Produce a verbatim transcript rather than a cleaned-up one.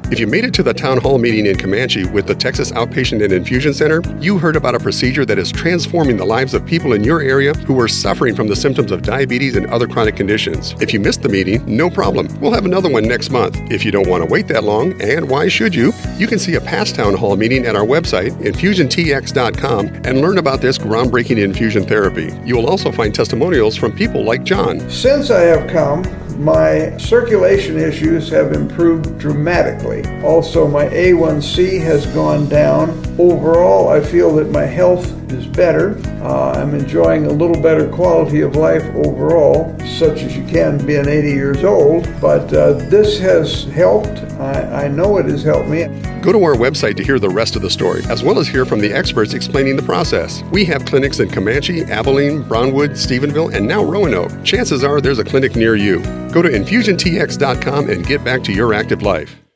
If you made it to the town hall meeting in Comanche with the Texas Outpatient and Infusion Center, you heard about a procedure that is transforming the lives of people in your area who are suffering from the symptoms of diabetes and other chronic conditions. If you missed the meeting, no problem. We'll have another one next month. If you don't want to wait that long, and why should you, you can see a past town hall meeting at our website, infusion t x dot com, and learn about this groundbreaking infusion therapy. You will also find testimonials from people like John. Since I have come, my circulation issues have improved dramatically. Also, my A one C has gone down. Overall, I feel that my health is better. Uh, I'm enjoying a little better quality of life overall, such as you can being eighty years old. But uh, this has helped. I, I know it has helped me. Go to our website to hear the rest of the story, as well as hear from the experts explaining the process. We have clinics in Comanche, Abilene, Brownwood, Stephenville, and now Roanoke. Chances are there's a clinic near you. Go to infusion t x dot com and get back to your active life.